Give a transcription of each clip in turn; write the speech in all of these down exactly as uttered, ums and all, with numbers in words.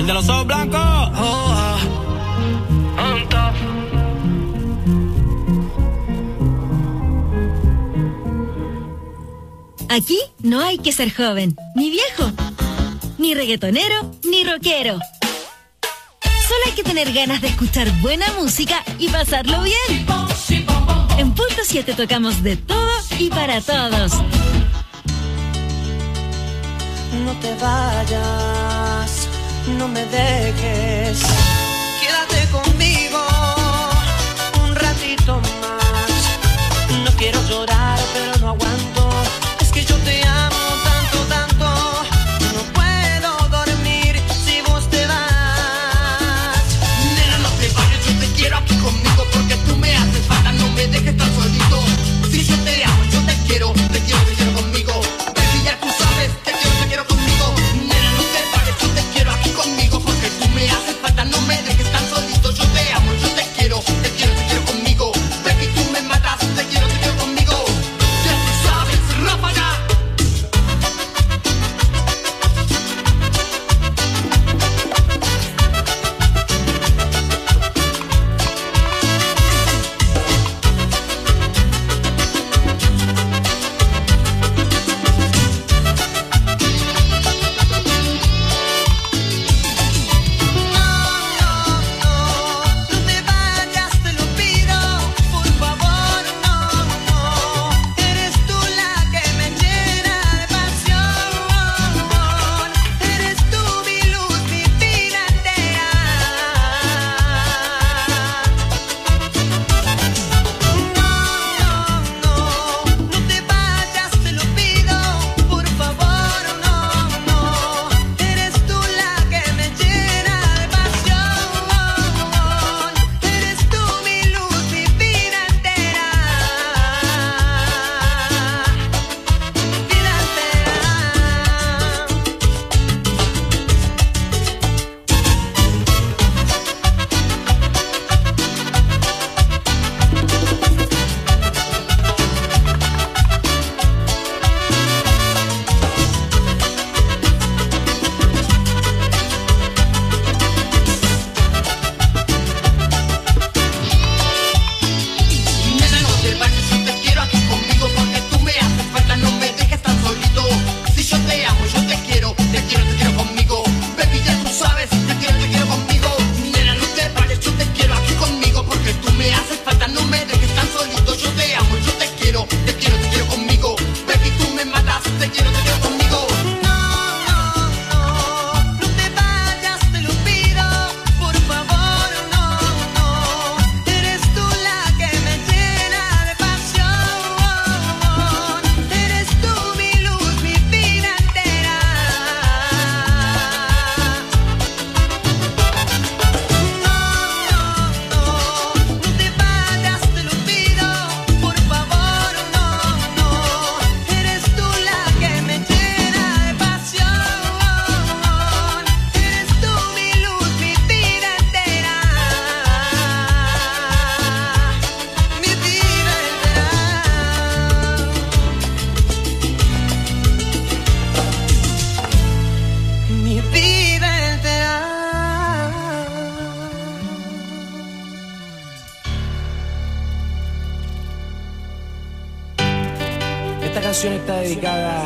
de los ojos blancos. Oh, ah. On top. Aquí no hay que ser joven, ni viejo, ni reggaetonero, ni rockero. Solo hay que tener ganas de escuchar buena música y pasarlo bien. En Punto siete tocamos de todo y para todos. No te vayas, no me dejes. Quédate conmigo un ratito más. No quiero llorar, pero no aguanto. Es que yo te amo tanto, tanto. No puedo dormir si vos te vas. Nena, no te vayas, yo te quiero aquí conmigo porque tú me haces falta, no me dejes tan solito. Si yo te amo, yo te quiero, te quiero, te quiero conmigo. Baby, ya tú sabes, te quiero, te quiero conmigo. Nena, no te vayas, yo te quiero aquí conmigo porque tú me haces falta, no me dejes tan solito. Yo te amo, yo te quiero, te quiero, te quiero conmigo. Baby, tú me matas, te quiero, te quiero conmigo. Ya tú sabes, ráfaga. Esta canción está dedicada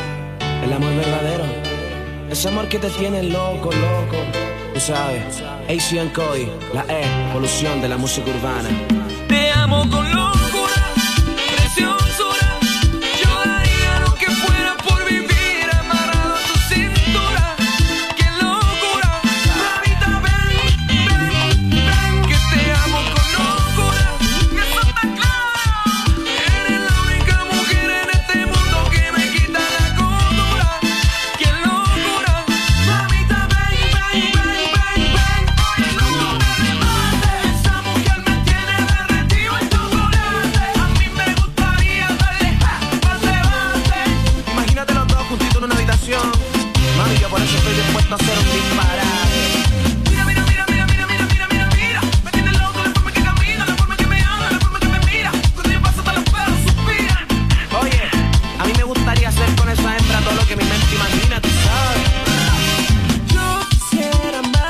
al amor verdadero. Ese amor que te tiene loco, loco. Tú sabes, A C and Cody, la E, evolución de la música urbana. Te amo con locura, preciosura. Yo daría lo que fuera por vivir amarrado a tu cintura. ¡Qué locura! Mamita, ven, ven, ven. Que te amo con locura, que eso está claro. Eres la única mujer en este mundo que me quita la cordura. ¡Qué locura! Mamita, ven, ven, ven, ven, ven. Oye, no, no me remates. Esa mujer me tiene derretido en chocolate. A mí me gustaría darle ja, pase, base. Imagínate los dos juntitos en una habitación. Mami, yo por eso estoy dispuesto a hacer un disparate. Mira, mira, mira, mira, mira, mira, mira, mira, mira. Me tiene loco la forma que camina, la forma que me habla, la forma que me mira. Cuando yo paso hasta los perros suspiran. Oye, a mí me gustaría hacer con esa hembra todo lo que mi mente imagina, tú sabes. Yo quisiera más.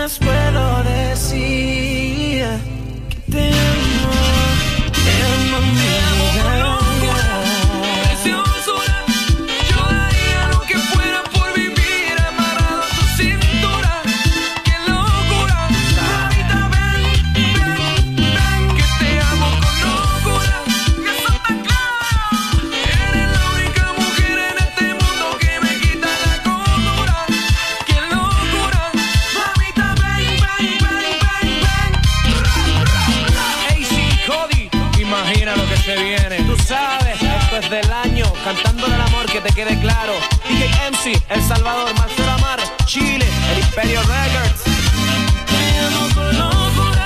más puedo decir que te amo, te amo, te amo con locura, preciosura. Yo daría lo que fuera por vivir amarrado a tu cintura. ¡Qué locura! Mamita, ven, ven, ven, que te amo con locura. Y eso está claro. Eres la única mujer en este mundo que me quita la cordura. ¡Qué locura! Mamita, ven, ven, ven, ven, ven. Hey, sí, Cody, imagina lo que se viene. Tú sabes, esto es del año, cantándole el amor, que te quede claro. D J M C, El Salvador, Marcelo Amar, Chile, El Imperio Records. Te amo con locura.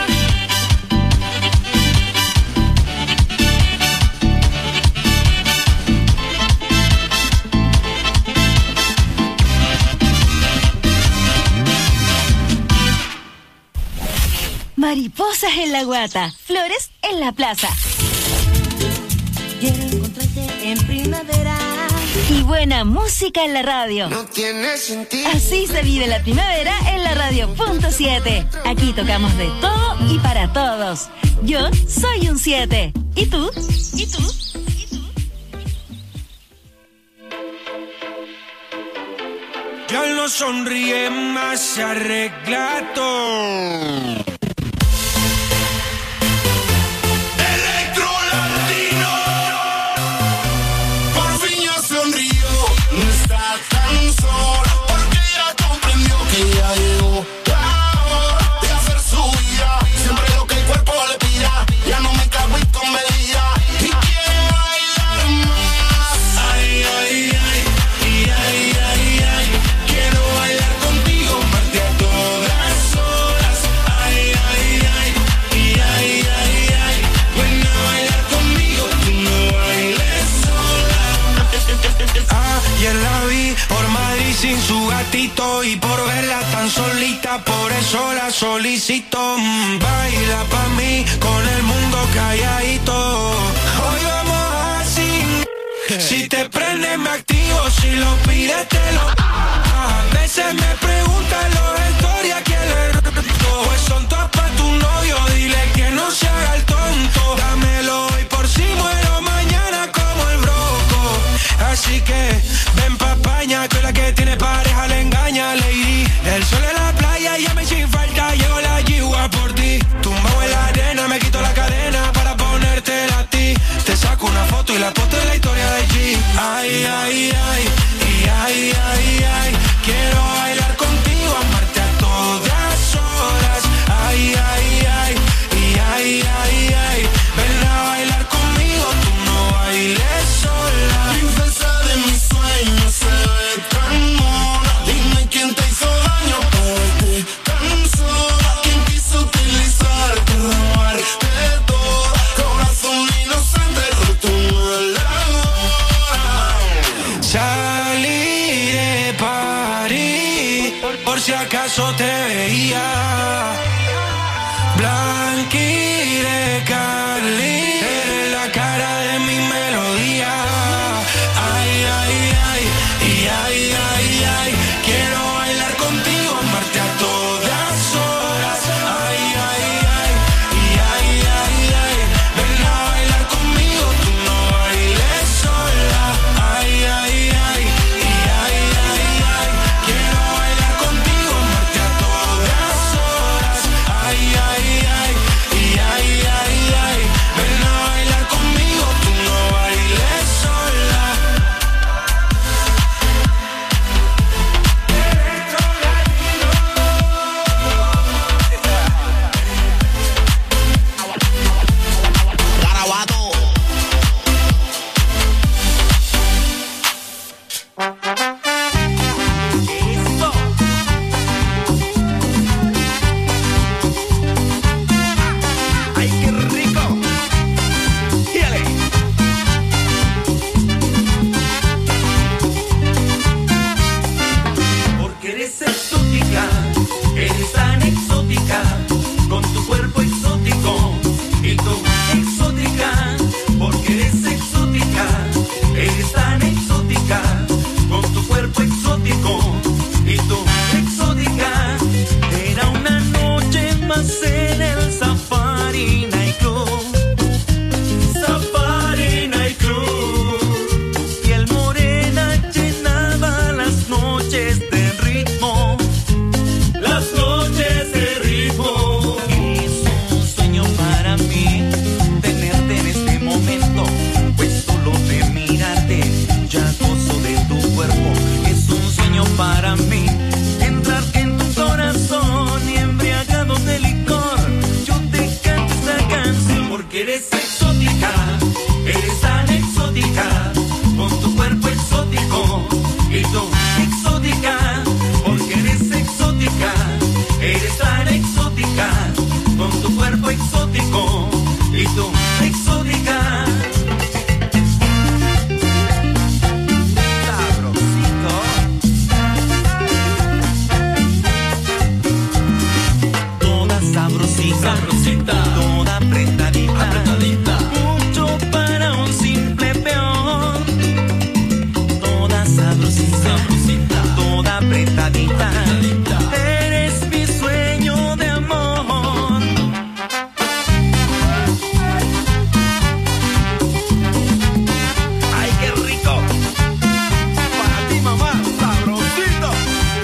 Mariposas en la guata, flores en la plaza. Quiero encontrarte en primavera. Y buena música en la radio. No tiene sentido. Así se vive la primavera en la radio punto siete. Aquí tocamos de todo y para todos. Yo soy un siete. ¿Y tú? ¿Y tú? ¿Y tú? Ya no sonríe más, se arregla todo. Sin su gatito y por verla tan solita, por eso la solicito. Mm, baila pa' mí con el mundo calladito. Hoy vamos así. Si te prende me activo, si lo pides te lo. A veces me preguntan los stories a quién le roto. Pues son todas pa' tu novio, dile que no se haga el tonto. Dámelo hoy por si muero mañana como el broco. Así que ven pa' España, tú la que tiene pareja le engaña, lady. El sol en la playa, llame sin falta, llevo la yigua por ti. Tumbado en la arena, me quito la cadena para ponértela a ti. Te saco una foto y la posto en la historia de G. Ay, ay, ay, y ay, ay, ay. Quiero bailar contigo, amarte a todas horas. Ay, ay, ay, y ay, ay, ay. Ven a bailar conmigo, tú no bailes sola. Princesa de mis sueños, se ve tan mona. Dime quién te hizo daño para verte tan sola. ¿Quién quiso utilizarte, robarte todo? Corazón inocente, roto en la hora. Salí de París, por si acaso te veía. Blanqui de Cali, eres la cara de mi melodía. Ay, ay, ay, y ay, ay, ay. Quiero bailar contigo, amarte a todas horas. Ay, ay, ay, y ay, ay, ay. Ven a bailar conmigo, tú no bailes sola. Ay, ay, ay, y ay, ay, ay. Quiero bailar contigo, amarte a todas horas. porque eres exótica, eres tan exótica, con tu cuerpo exótico, y tú exótica, porque eres exótica, eres tan exótica, con tu cuerpo exótico, y tú exótica. Sabrosita, toda apretadita, apretadita, mucho para un simple peón. Toda sabrosita, sabrosita, toda apretadita, apretadita. Eres mi sueño de amor. Ay, qué rico. Para ti, mamá, sabrosito.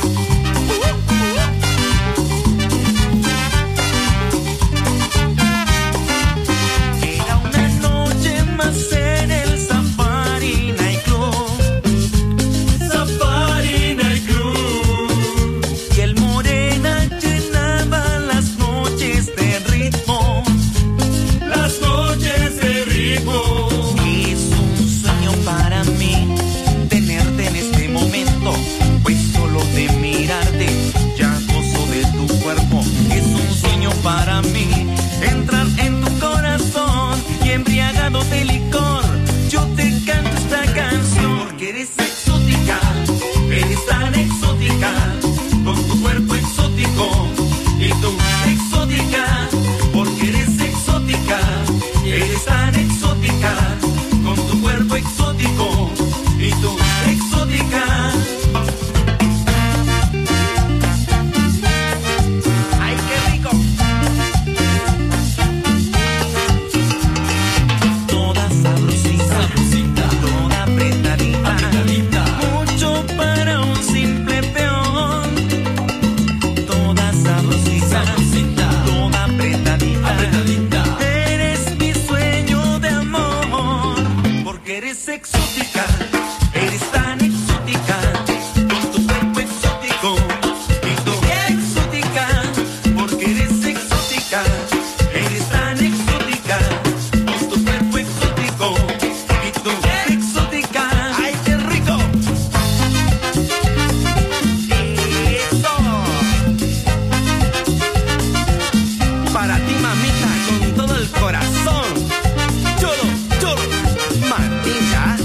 En el Safari Night Club, Safari Night Club, y el morena llenaba las noches de ritmo, las noches de ritmo. es un sueño para mí tenerte en este momento, pues solo de mirarte ya gozo de tu cuerpo. Es un sueño para mí entrar en tu corazón y embriagado de licor yo te canto esta canción, porque eres exótica, eres tan exótica, con tu cuerpo exótico, y tú exótica, porque eres exótica, eres tan exótica, con tu cuerpo exótico, y tú exótica. ¡Ay, qué rico! Toda sabrosita, Sabrosita, toda apretadita, apretadita, mucho para un simple peón. Toda sabrosita, sabrosita, toda apretadita, apretadita. eres mi sueño de amor, porque eres exótica, eres tan exótica, con tu cuerpo exótico, y tú exótica, porque eres exótica, eres tan exótica, con tu cuerpo exótico, y tú exótica. ¡Ay, qué rico! Eso. Para ti, mamita, con todo el corazón. Cholo, cholo, mamita.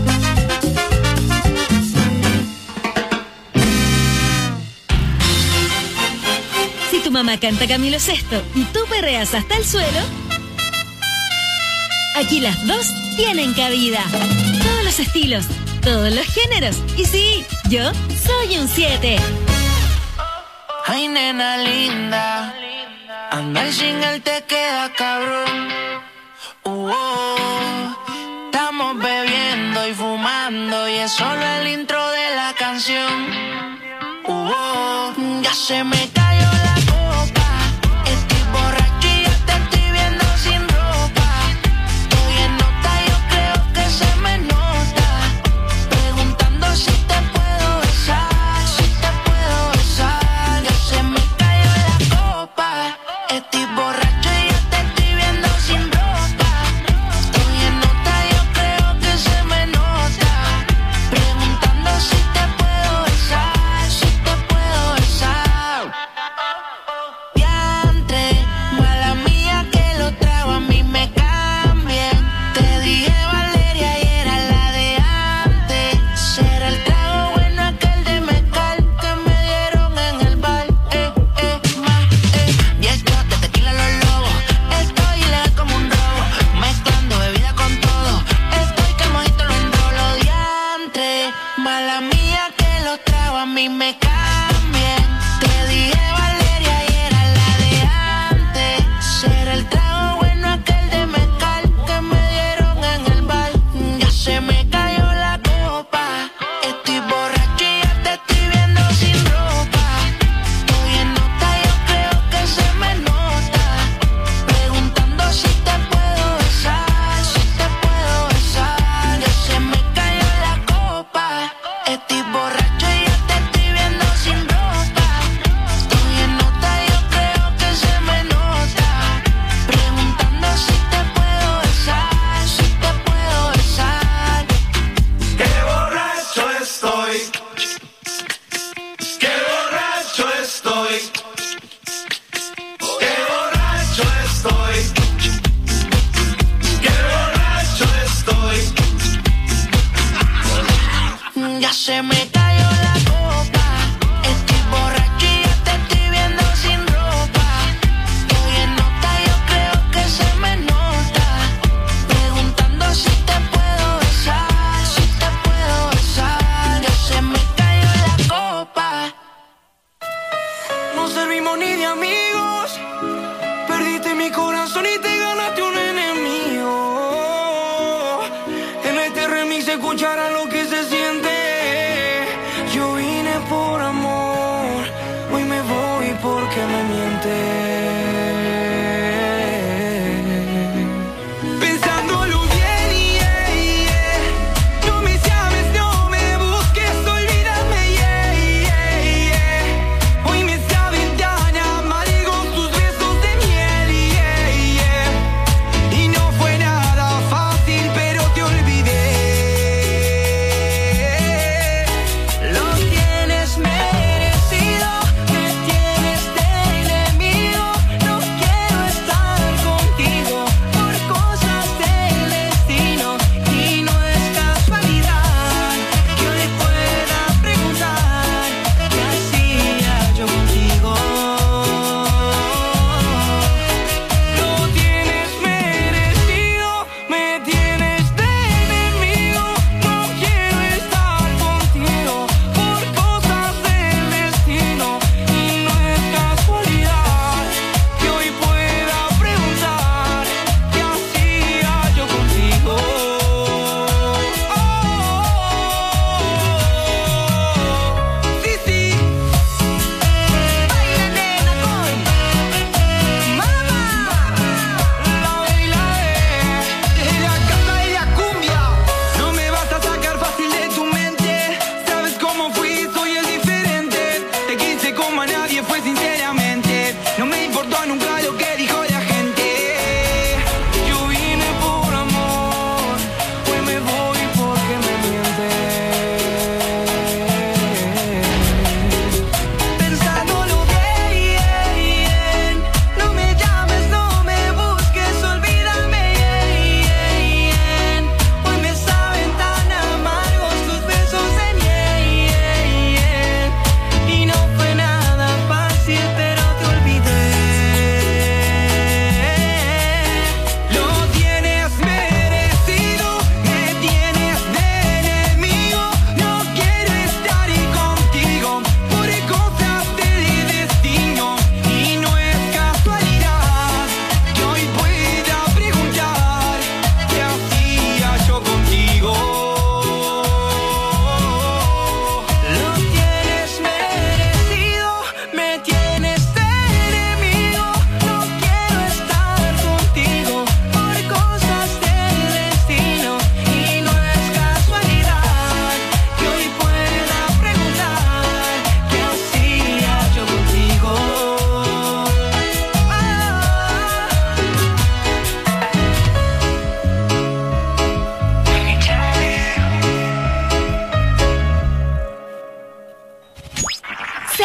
Si tu mamá canta Camilo Sesto y tú perreas hasta el suelo, aquí las dos tienen cabida. Todos los estilos, todos los géneros. Y sí, yo soy un siete. Ay, nena linda, andar sin él te queda cabrón. Uh, oh, estamos bebiendo y fumando y es solo el intro de la canción. Uh, oh, ya se me cayó la copa, estoy borracho y ya te estoy viendo sin ropa. Estoy en nota, yo creo que se me nota, preguntando si te puedo besar, si te puedo besar. Ya se me cayó la copa, estoy borracho y ya te estoy viendo sin ropa. Estoy en nota, yo creo que se me nota, preguntando si te puedo besar, si te puedo besar.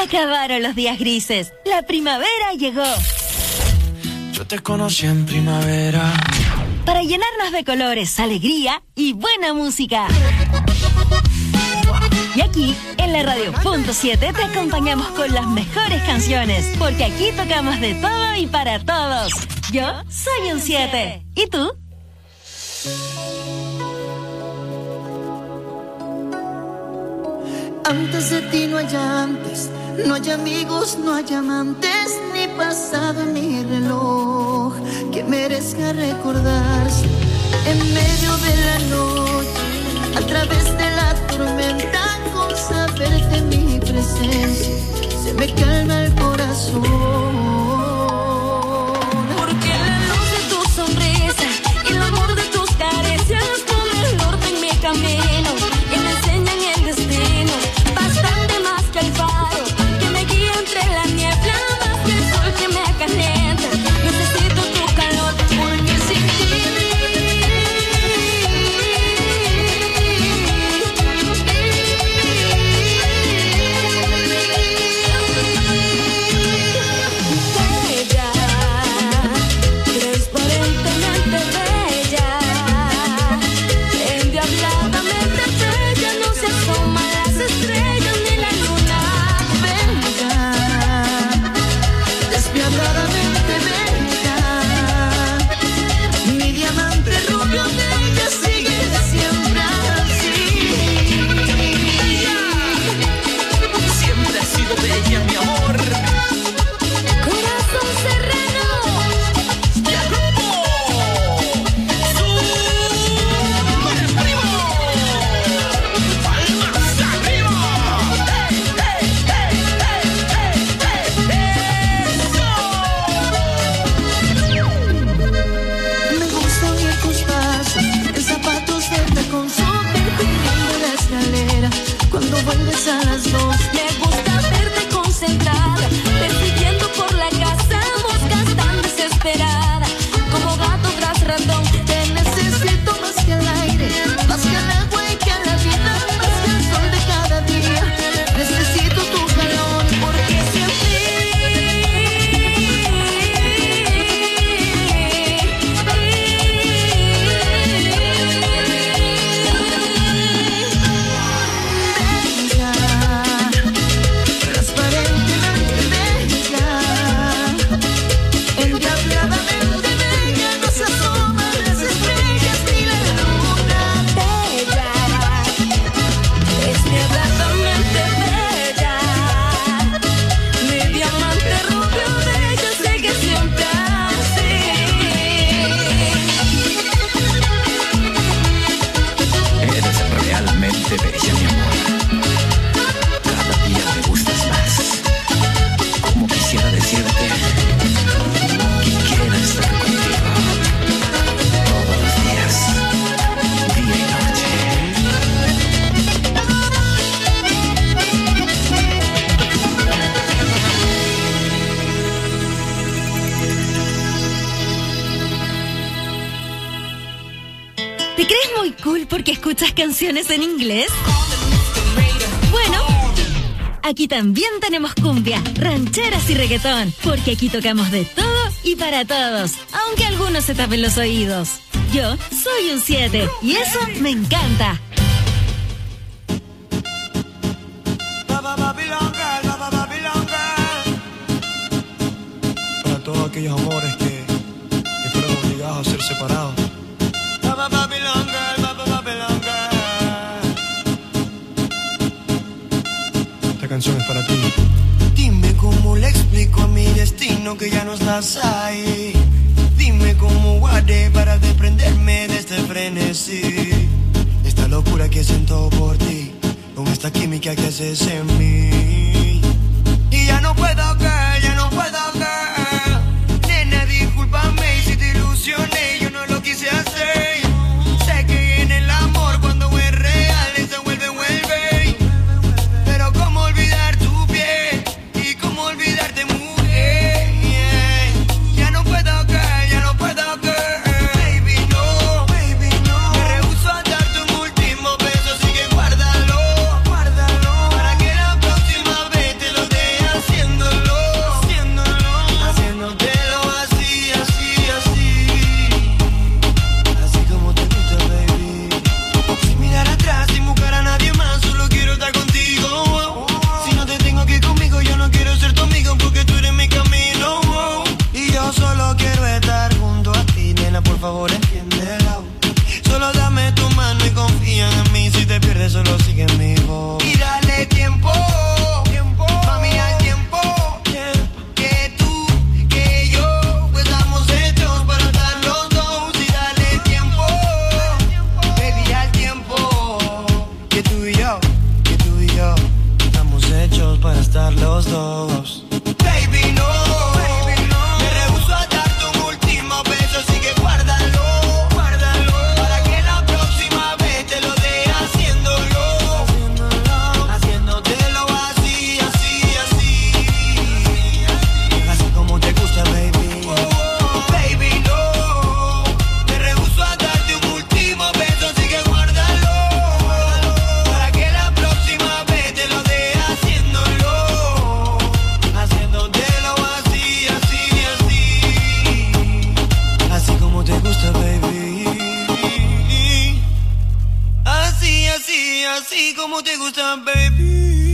acabaron los días grises. La primavera llegó. Yo te conocí en primavera. Para llenarnos de colores, alegría y buena música. Y aquí, en la Radio Punto siete, te acompañamos con las mejores canciones. Porque aquí tocamos de todo y para todos. Yo soy un siete. ¿Y tú? Antes de ti no hay antes, no hay amigos, no hay amantes, ni pasado ni reloj que merezca recordarse. En medio de la noche, a través de la tormenta, con saberte mi presencia, se me calma el corazón. Porque la luz de tu sonrisa y el amor de tus caricias ponen el norte en mi camino y me enseñan el destino. Bastante más que el faro que me guía entre la niebla, más que el sol que me calienta. Necesito tu calor porque sin ti a las dos. me gusta verte concentrada, persiguiendo por la casa, buscas tan desesperada, como gato tras ratón. Te necesito más que el aire, más que el agua y que la vida, más que el sol de cada día. Necesito tu calor porque siempre porque escuchas canciones en inglés. Bueno, aquí también tenemos cumbia, rancheras y reggaetón, porque aquí tocamos de todo y para todos, aunque algunos se tapen los oídos. Yo soy un siete y eso me encanta. Para todos aquellos amores que, que fueron obligados a ser separados. Esta canción es para ti. Dime cómo le explico a mi destino que ya no estás ahí. Dime cómo guardé para desprenderme de este frenesí. Esta locura que siento por ti, con esta química que haces en mí. Y ya no puedo caer, ya no puedo caer. Nena, discúlpame si te ilusioné, yo no lo quise hacer. Sé que en el amor cuando es real se vuelve, vuelve. Pero cómo olvidar tu piel y cómo olvidarte, mujer. Ya no puedo caer, ya no puedo caer. Baby, no, baby, no. Me rehúso a darte un último beso, así que guárdalo, guárdalo. Para que la próxima vez te lo dé así como te gusta, baby.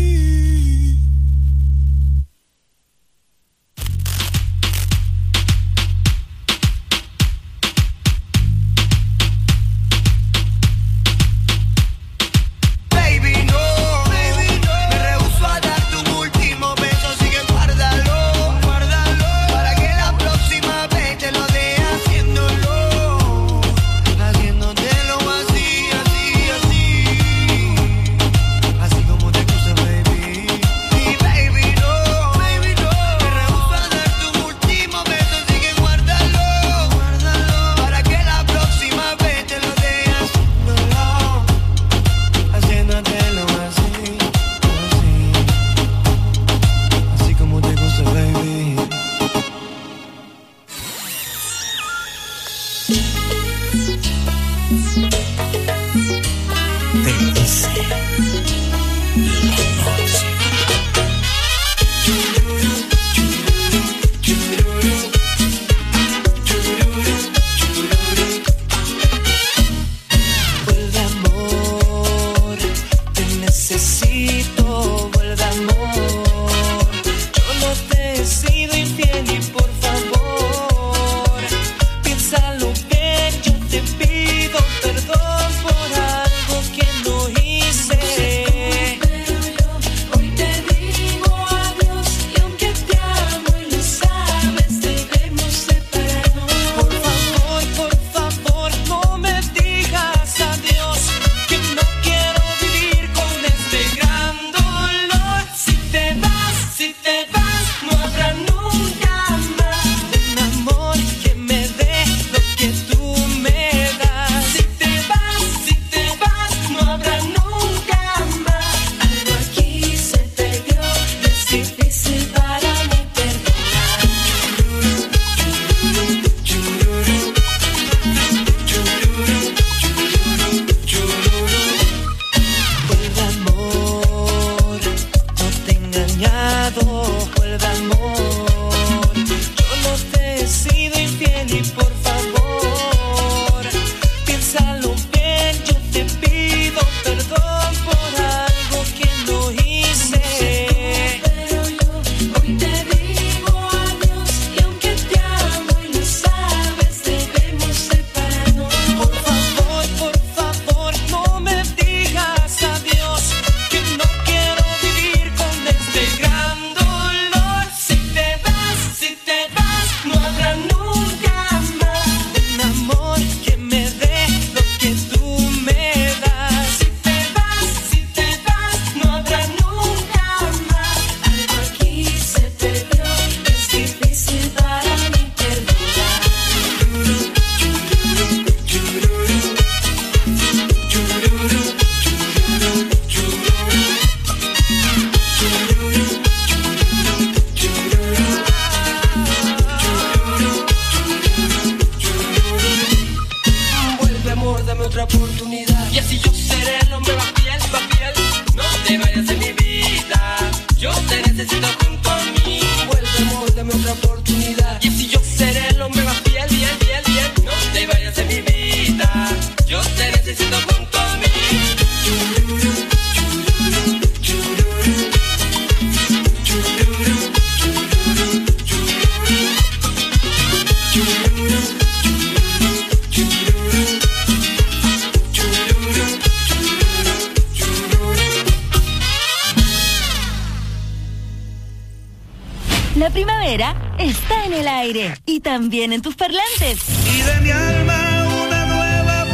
La primavera está en el aire y también en tus parlantes. Y de mi alma una nueva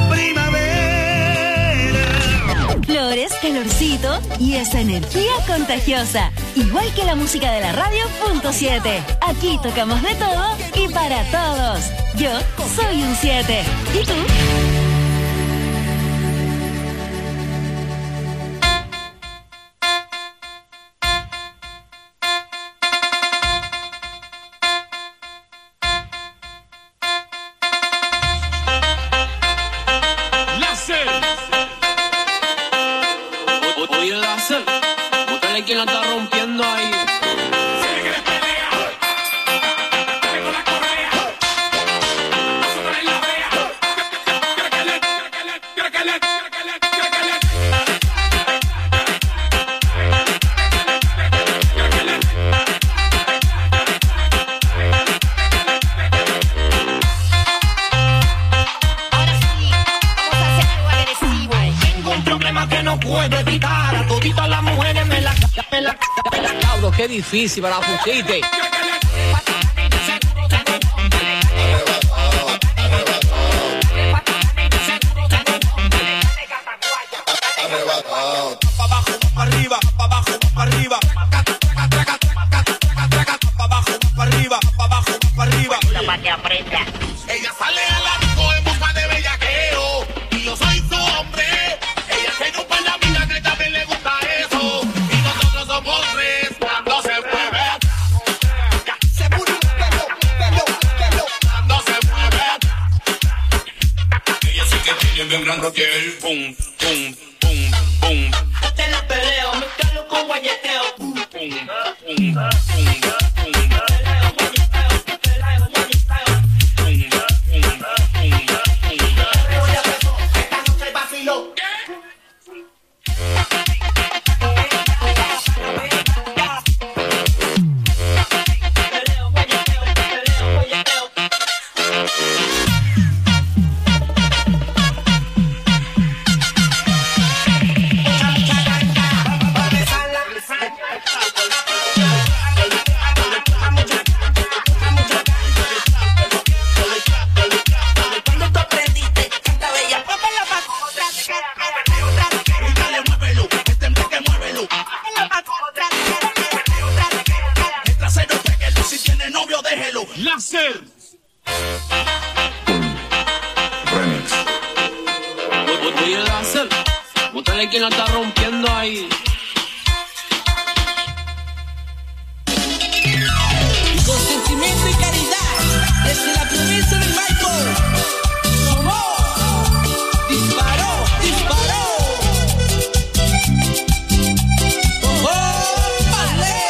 primavera. Flores, calorcito y esa energía contagiosa. Igual que la música de la radio punto siete. Aquí tocamos de todo y para todos. Yo soy un siete. ¿Y tú? ¿Quién la está rompiendo ahí? puedo evitar. A toditas las mujeres me la, me la, me la. Diablo, qué difícil para la pusiste. Pa' abajo, pa' arriba, pa' abajo, pa' arriba. Pa' abajo, pa' arriba, pa' abajo, pa' arriba. Para que aprenda. Ella sale al arco en busca de bellaqueo y yo soy su hombre. Ella tiene un par de amigas que también le gusta eso y nosotros somos tres cuando se mueve. Se mueve, pelo, pelo, pelo. Cuando se mueve. Ella sí que tiene bien grande que el pum, pum, pum, pum. Te la peleo, me calo con guayeteo. Pum, pum, pum, pum. Láser. Remix. Oye, Láser, búscale quien la está rompiendo ahí. Y con sentimiento y caridad, desde la promesa del Michael. Somos. Disparó, disparó. Oh, oh, vale.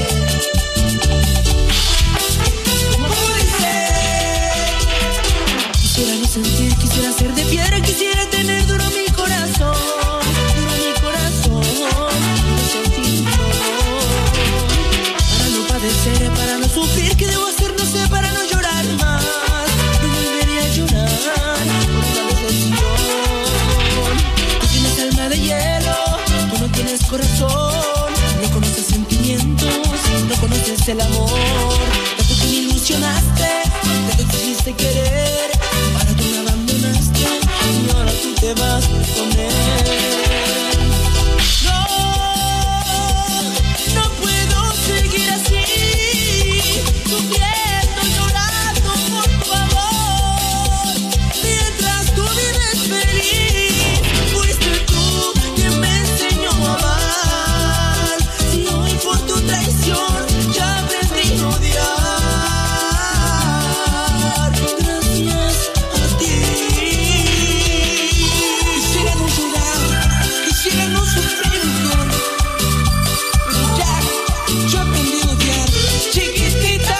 ¿Cómo dice? Quisiera no sentir, quisiera ser de piedra, quisiera tener duro mi corazón, duro mi corazón, no sentir dolor. Para no padecer, para no sufrir, ¿qué debo hacer? No sé, para no llorar más. No volvería a llorar por una decepción. Tú tienes alma de hielo, tú no tienes corazón, no conoces sentimientos, no conoces el amor. Tanto que me ilusionaste, tanto que quisiste querer, para tú me abandonaste y ahora tú te vas con él. No, no puedo seguir así, sufriendo, llorando por tu amor. Mientras tú vives feliz, fuiste tú quien me enseñó a amar. Si hoy por tu traición ya aprendí a odiar. Gracias a ti. Quisiera no llorar, quisiera no sufrir, mujer, pero ya, yo aprendí a odiar, chiquitita.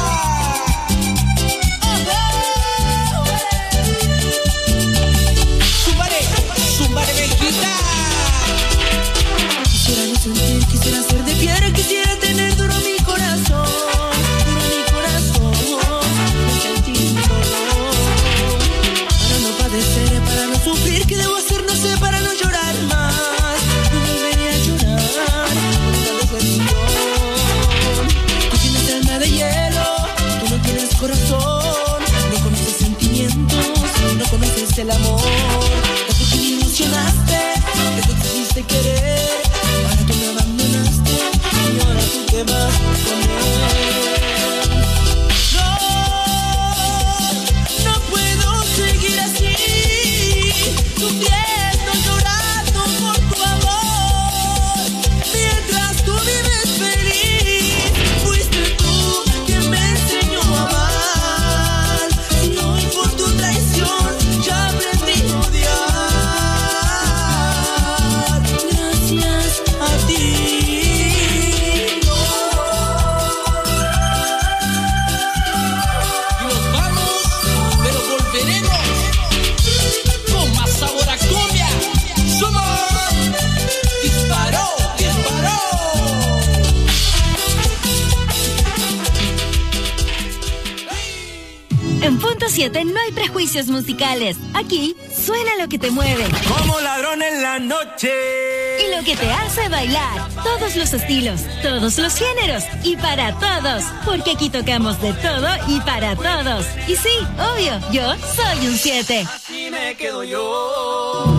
Zumbaré, zumbaré, viejita. Quisiera no sentir, quisiera ser de piedra, quisiera tener duro mi corazón, duro mi corazón, no sentir dolor. Para no padecer, para no sufrir, ¿qué debo hacer? No sé, para no llorar más. No volvería a llorar por una decepción. Tú tienes alma de hielo, tú no tienes corazón, no conoces sentimientos, no conoces el amor. Tanto que me ilusionaste, tanto que quisiste querer, para tú me abandonaste y ahora tú te vas con él. No, no puedo seguir así, sufriendo, llorando por tu amor. Mientras tú vives feliz, fuiste tú quien me enseñó a amar. Y hoy por tu traición ya aprendí a odiar. Gracias a ti. Y nos vamos, pero volveremos con más sabor a cumbia. Somos Disparó, disparó. En Punto siete no hay prejuicios musicales. Aquí suena lo que te mueve. Como ladrón en la noche. y lo que te hace bailar. Todos los estilos, todos los géneros y para todos. Porque aquí tocamos de todo y para todos. Y sí, obvio, yo soy un siete. Así me quedo yo.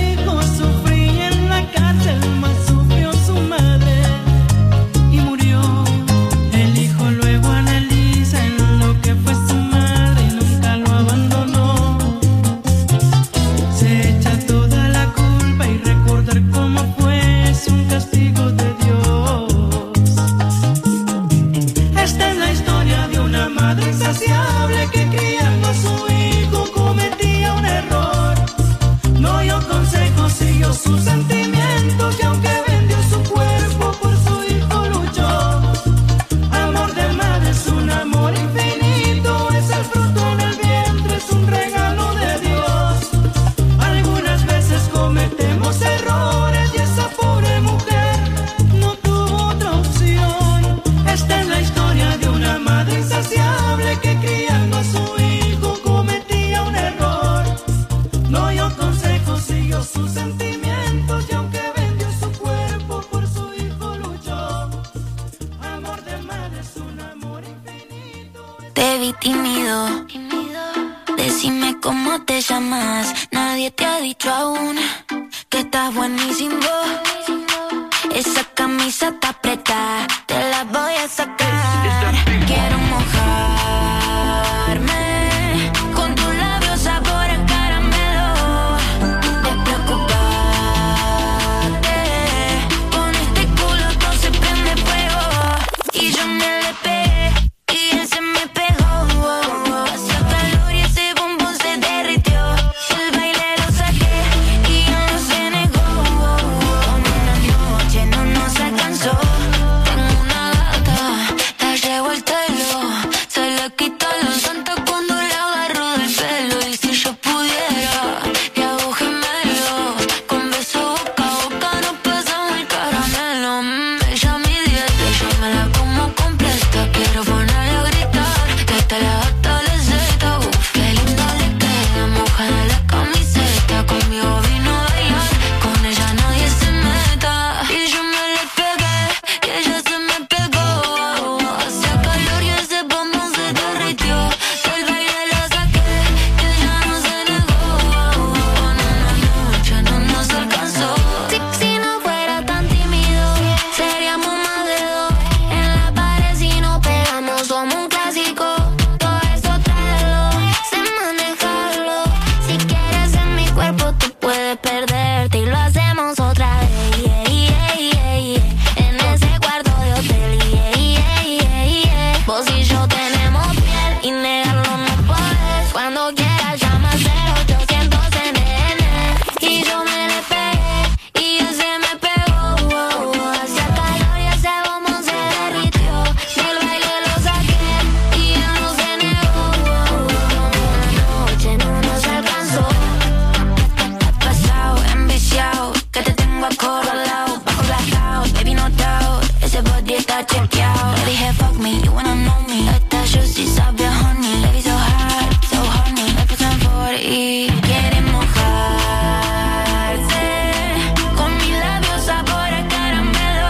Murió Esta es la historia de una madre insaciable que criando a su hijo cometía un error. No oyó consejos, siguió sus sentimientos y aunque vendió su cuerpo por su hijo luchó. Amor de madre es un amor infinito. Te vi tímido, decime cómo te llamas. Nadie te ha dicho aún que estás buenísimo. Esa camisa está apretada, te la voy a sacar. Quiero mojarme con tus labios sabor a caramelo. Despreocupate, con este culo todo se prende fuego. Y yo me le pegué y él se me pegó. Hacía calor y ese bombón se derritió. El baile lo saqué y él no se negó. Una noche no nos alcanzó. Tengo una gata, la llevo al telo. Se le quita la santa cuando le agarro del pelo. Y si yo pudiera, le hago gemelo. Con beso boca a boca nos pasamos el caramelo. Mm, ella mi dieta, yo me la como completa. Quiero ponerla a gritar, que esta la gata le zeta. Uf, qué linda le queda, mojada la camiseta. Conmigo vino a bailar, con ella nadie se meta. Y yo me le pegué, y ella se me pegó. Hacía calor y ese bombón se derritió. Del baile lo saqué, y ella no se negó. Una noche no nos alcanzó. Si, si no fuera tan tímido, seríamos más de dos. En la pared si nos pegamos somos un clásico. Todo eso tráelo, sé manejarlo. Si quieres en mi cuerpo tú puedes perderte y lo hacemos otra vez. Yeah, yeah, yeah, yeah. En ese cuarto de hotel. Yeah, yeah, yeah, yeah. Vos y yo tenemos piel y negarlo no podés. Cuando quieras llama al cero ochocientos N N. Y yo me le pegué y él se me pegó. Hacía calor y ese bombón se derritió. Del baile lo saqué y él no se negó. Una noche no nos alcanzó. Pasado, enviciado, que te tengo acorralado. Bajo blackout, baby no doubt. Ese body está chequeado. Le dije fuck me, you wanna know me. Esta juicy sabe a honey. Baby so hard, so horny. Me puse en forty y quiere mojarse con mis labios sabor a caramelo.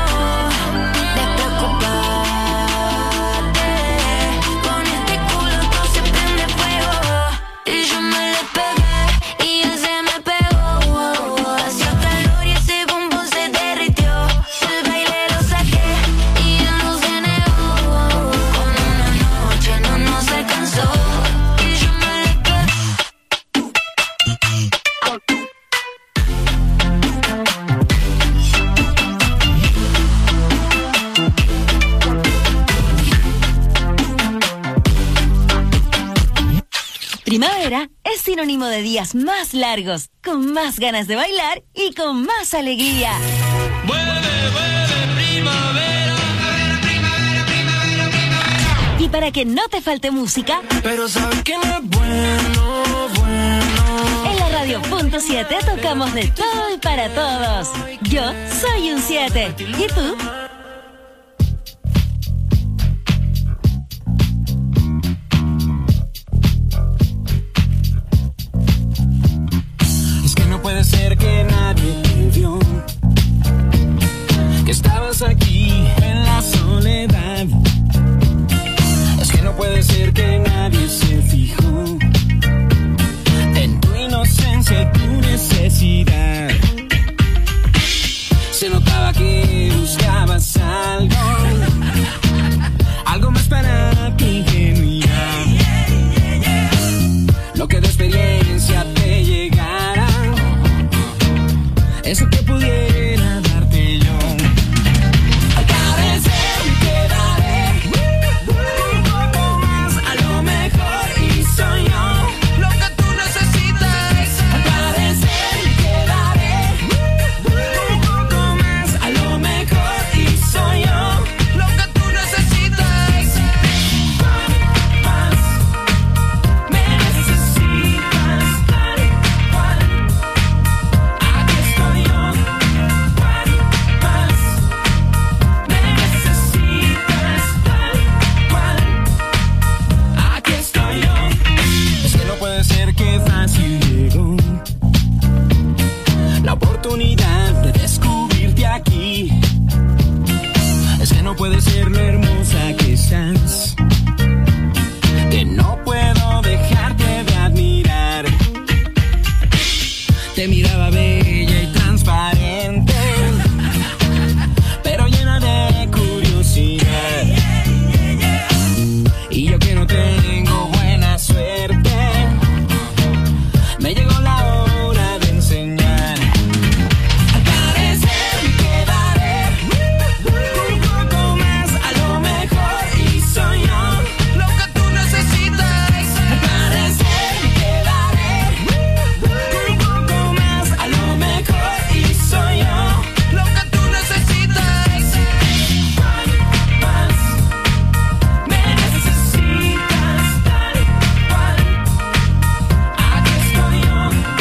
Despreocupate, con este culo todo se prende fuego. Y yo me le pegué y él se me pegó. Hacía calor y ese bombón se derritió. El baile lo saqué y él no se negó. Con una noche no nos alcanzó. Y yo me le pegué. Primavera es sinónimo de días más largos, con más ganas de bailar y con más alegría. Y para que no te falte música, Pero sabes que no es bueno, bueno. en la radio punto siete tocamos de todo y para todos. Yo soy un siete. ¿Y tú? Es que no puede ser que nadie te vio, que estabas aquí en la soledad. Es que no puede ser que nadie se fijó en tu inocencia y tu necesidad. Se notaba que buscabas chance. Que no puedo dejarte de admirar. Te miraba bella y transparente, pero llena de curiosidad. Y yo que no tengo buena suerte, me llegó la hora de enseñar. Al parecer quedaré un poco más, a lo mejor, y soy yo lo que tú necesitas. Al parecer quedaré un poco más, a lo mejor, y soy yo lo que tú necesitas. Más, me necesitas tal cual. Aquí estoy yo.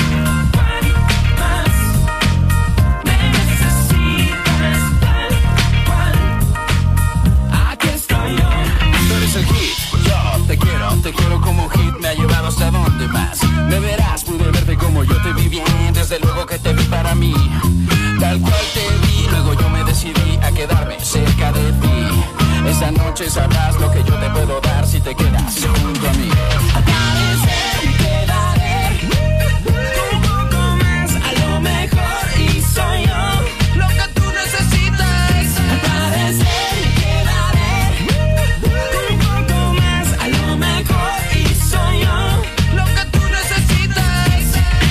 Más, me necesitas tal cual. Aquí estoy yo. Tú eres el hit, yo te quiero, te quiero como hit, me ha llevado hasta donde más. Me verás, pude verte como yo te vi bien, desde luego que te vi para mí. Tal cual te vi, luego yo me decidí a quedarme cerca de ti. Esa noche sabrás lo que yo te puedo dar si te quedas junto a mí. Al parecer quedaré un poco más, a lo mejor, y soy yo lo que tú necesitas. Al parecer quedaré un poco más, a lo mejor, y soy yo lo que tú necesitas.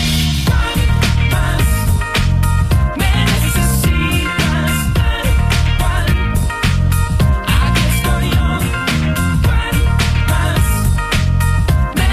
Más, me necesitas tal cual. Aquí estoy yo. Más, me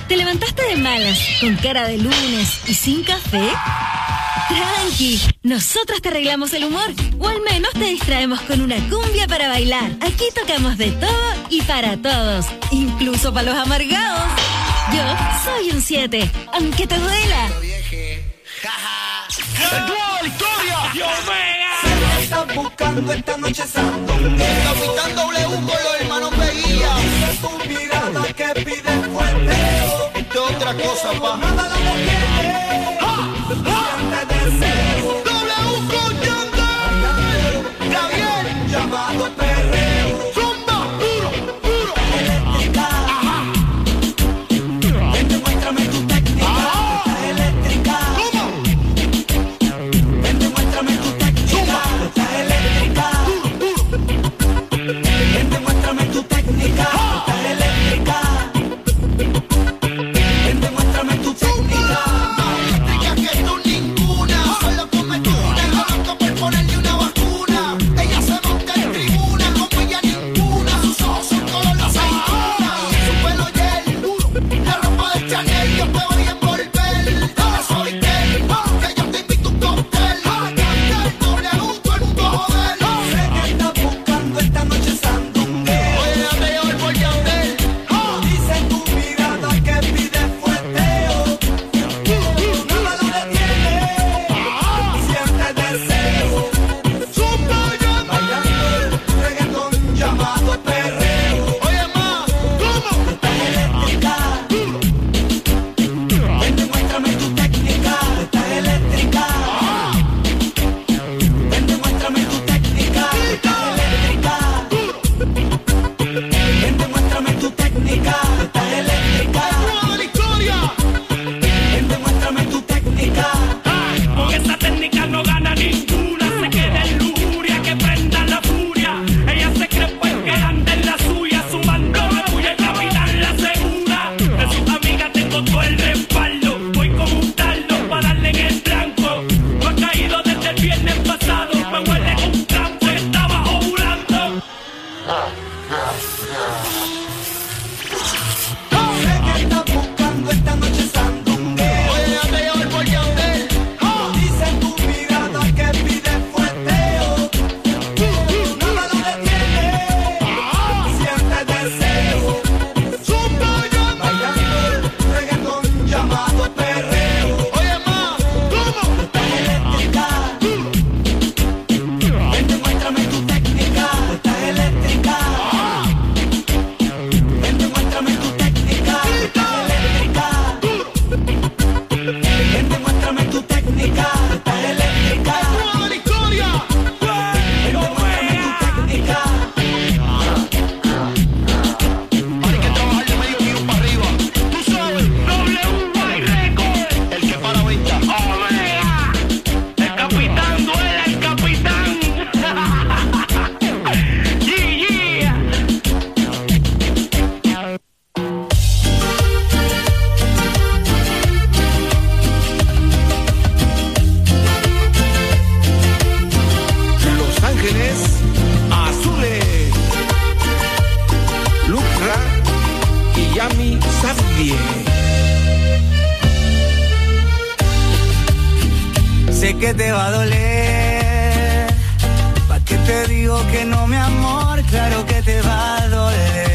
¿Te levantaste de malas, con cara de lunes y sin café? Tranqui, nosotros te arreglamos el humor, o al menos te distraemos con una cumbia para bailar. Aquí tocamos de todo y para todos, incluso para los amargados. Yo soy un siete, aunque te duela. Se está buscando esta noche santo. El capitán W con los hermanos Veía. Dice tu mirada que pide fuerte. Esto es otra cosa, pa. Nada lo detiene. Siente deseo. W con Yandel. Gabriel, llamado perreo. Zumba, duro, duro. Eléctrica. Ajá. Ven, demuéstrame tu técnica. Estás eléctrica. ¿Cómo? Ven, demuéstrame tu técnica. Estás eléctrica. Ven, demuéstrame tu técnica. Estás eléctrica. Ven, demuéstrame tu técnica. Eléctrica que tú ninguna. Solo come tú. Dejo loco por ponerle una vacuna. Ella se monta en tribuna. Como ella ninguna. Sus ojos son color la aceituna. Su pelo gel. La ropa de Chanel. Yo te voy a envolver. Ahora soy Kel. Que yo te invito a un cóctel. W, todo el mundo joder. Sé que estás buscando esta noche sandungueo. Oye, la peor por Yandel. Dice tu mirada que pide fuerteo. Nada lo detiene. Siente deseo. Bailando el reggaetón llamado perreo. Oye, ma, ¿cómo? Estás eléctrica. Ven, demuéstrame tu técnica. Estás eléctrica. Ven, demuéstrame tu técnica. Estás eléctrica. Ven, demuéstrame tu técnica. Estás eléctrica. Ven, demuéstrame tu técnica. Con esa técnica no gana ninguna. Se queda en lujuria, que prenda la furia. Ella se cree pues que anda en la suya. Sumando la bulla y capitán la segura. De sus amigas tengo todo el respaldo. Voy como un taldo para darle en el blanco. No ha caído desde el viernes pasado. Me huele un campo y estaba ovulando. Sé que estás buscando esta noche sandungueo. Oye, la peor por Yandel. Dice tu mirada que pide fuerteo. Nada lo detiene. Siente deseo. Bailando el reggaetón llamado perreo. Oye, ma, ¿cómo? Estás eléctrica. Ven, demuéstrame tu técnica. Estás eléctrica. Ven, demuéstrame tu técnica. Estás eléctrica. Ven, demuéstrame tu técnica. Estás eléctrica. Ven, demuéstrame tu técnica. Hay que trabajar de medio kilo para arriba. Tú sabes. W Y Record. El que para venta. Omega. El capitán duele el capitán. Yeah, yeah. Los Ángeles Azules, Lucra y Yami Sabdie. Sé que te va a doler. ¿Pa' qué te digo que no, mi amor? Claro que te va a doler.